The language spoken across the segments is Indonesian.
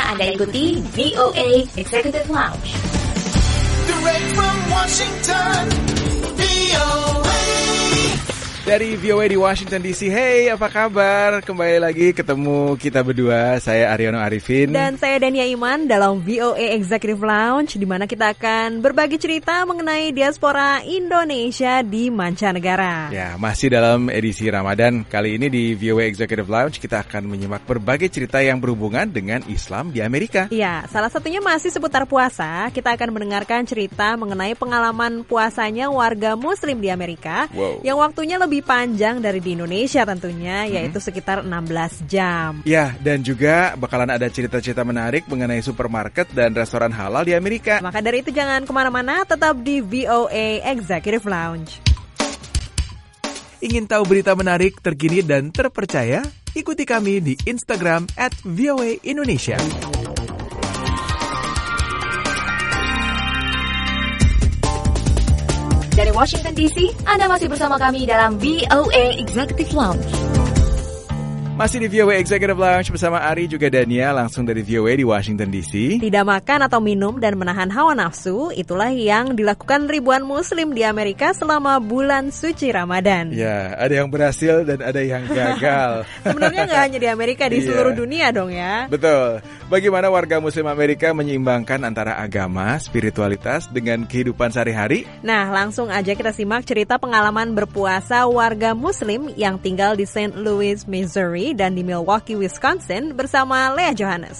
Anda ikuti VOA Executive Lounge. Direct from Washington, VOA. Dari VOA di Washington DC. Hey, apa kabar? Kembali lagi ketemu kita berdua. Saya Aryono Arifin dan saya Dania Iman dalam VOA Executive Lounge, di mana kita akan berbagi cerita mengenai diaspora Indonesia di mancanegara. Ya, masih dalam edisi Ramadan. Kali ini di VOA Executive Lounge kita akan menyimak berbagai cerita yang berhubungan dengan Islam di Amerika. Ya, salah satunya masih seputar puasa. Kita akan mendengarkan cerita mengenai pengalaman puasanya warga Muslim di Amerika yang waktunya lebih panjang dari di Indonesia tentunya, yaitu sekitar 16 jam. Ya, dan juga bakalan ada cerita-cerita menarik mengenai supermarket dan restoran halal di Amerika. Maka dari itu jangan kemana-mana, tetap di VOA Executive Lounge. Ingin tahu berita menarik, terkini dan terpercaya? Ikuti kami di Instagram @VOA_Indonesia. Dari Washington DC, Anda masih bersama kami dalam VOA Executive Lounge. Masih di VOA Executive Lounge bersama Ari juga Dania, langsung dari VOA di Washington DC. Tidak makan atau minum dan menahan hawa nafsu, itulah yang dilakukan ribuan Muslim di Amerika selama bulan suci Ramadan. Ya, ada yang berhasil dan ada yang gagal. Sebenarnya nggak hanya di Amerika, di seluruh dunia dong ya. Betul. Bagaimana warga Muslim Amerika menyeimbangkan antara agama, spiritualitas dengan kehidupan sehari-hari? Nah, langsung aja kita simak cerita pengalaman berpuasa warga Muslim yang tinggal di St. Louis, Missouri dan di Milwaukee, Wisconsin bersama Lea Johannes.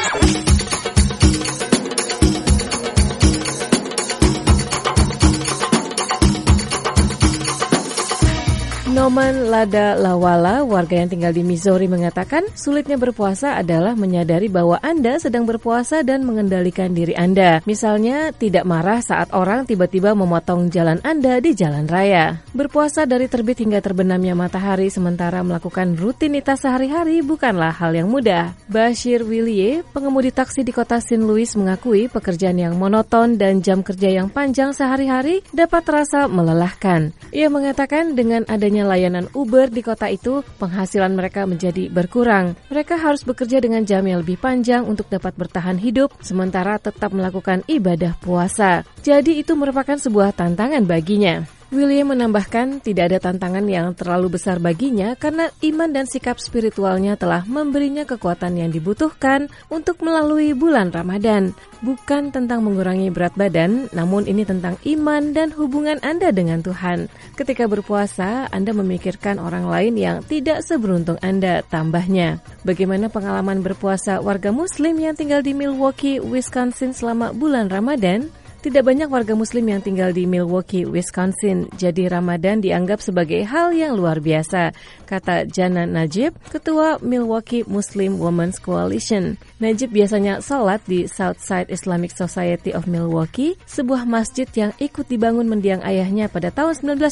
Noman Lada Lawala, warga yang tinggal di Missouri, mengatakan sulitnya berpuasa adalah menyadari bahwa Anda sedang berpuasa dan mengendalikan diri Anda. Misalnya, tidak marah saat orang tiba-tiba memotong jalan Anda di jalan raya. Berpuasa dari terbit hingga terbenamnya matahari sementara melakukan rutinitas sehari-hari bukanlah hal yang mudah. Bashir Willie, pengemudi taksi di kota St. Louis, mengakui pekerjaan yang monoton dan jam kerja yang panjang sehari-hari dapat terasa melelahkan. Ia mengatakan dengan adanya layanan Uber di kota itu, penghasilan mereka menjadi berkurang. Mereka harus bekerja dengan jam yang lebih panjang untuk dapat bertahan hidup, sementara tetap melakukan ibadah puasa. Jadi itu merupakan sebuah tantangan baginya. William menambahkan tidak ada tantangan yang terlalu besar baginya karena iman dan sikap spiritualnya telah memberinya kekuatan yang dibutuhkan untuk melalui bulan Ramadan. Bukan tentang mengurangi berat badan, namun ini tentang iman dan hubungan Anda dengan Tuhan. Ketika berpuasa, Anda memikirkan orang lain yang tidak seberuntung Anda, tambahnya. Bagaimana pengalaman berpuasa warga Muslim yang tinggal di Milwaukee, Wisconsin selama bulan Ramadan? Tidak banyak warga Muslim yang tinggal di Milwaukee, Wisconsin, jadi Ramadan dianggap sebagai hal yang luar biasa, kata Jana Najib, ketua Milwaukee Muslim Women's Coalition. Najib biasanya salat di Southside Islamic Society of Milwaukee, sebuah masjid yang ikut dibangun mendiang ayahnya pada tahun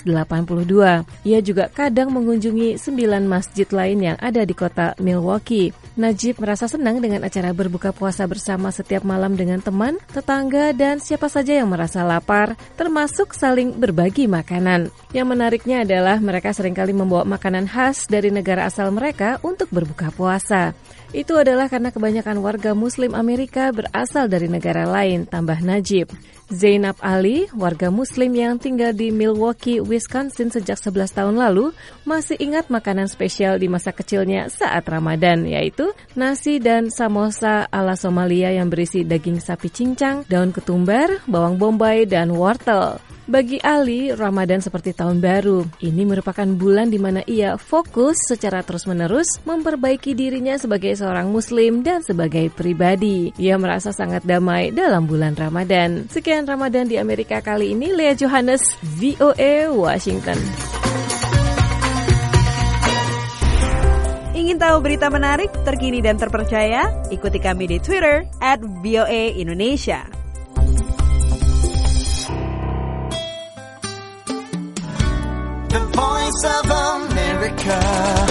1982. Ia juga kadang mengunjungi 9 masjid lain yang ada di kota Milwaukee. Najib merasa senang dengan acara berbuka puasa bersama setiap malam dengan teman, tetangga, dan siapa saja yang merasa lapar, termasuk saling berbagi makanan. Yang menariknya adalah mereka seringkali membawa makanan khas dari negara asal mereka untuk berbuka puasa. Itu adalah karena kebanyakan warga Muslim Amerika berasal dari negara lain, tambah Najib. Zainab Ali, warga Muslim yang tinggal di Milwaukee, Wisconsin sejak 11 tahun lalu, masih ingat makanan spesial di masa kecilnya saat Ramadan, yaitu nasi dan samosa ala Somalia yang berisi daging sapi cincang, daun ketumbar, bawang bombay, dan wortel. Bagi Ali, Ramadan seperti tahun baru. Ini merupakan bulan di mana ia fokus secara terus-menerus memperbaiki dirinya sebagai seorang Muslim dan sebagai pribadi. Ia merasa sangat damai dalam bulan Ramadan. Sekian Ramadan di Amerika kali ini. Lea Johannes, VOA Washington. Ingin tahu berita menarik, terkini dan terpercaya? Ikuti kami di Twitter @VOA_Indonesia. The Voice of America.